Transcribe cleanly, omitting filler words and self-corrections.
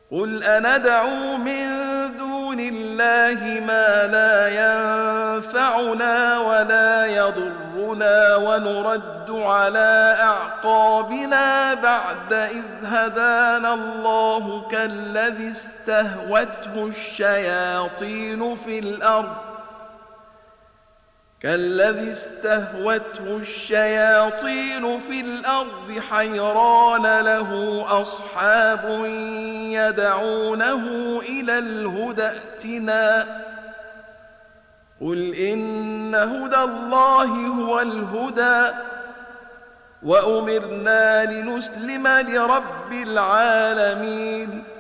قل أندعو من دون الله ما لا ينفعنا ولا يضرنا ونرد على أعقابنا بعد إذ هدانا الله كالذي استهوته الشياطين في الأرض حيران له أصحاب يدعونه إلى الهدى ائتنا قل إن هدى الله هو الهدى وأمرنا لنسلم لرب العالمين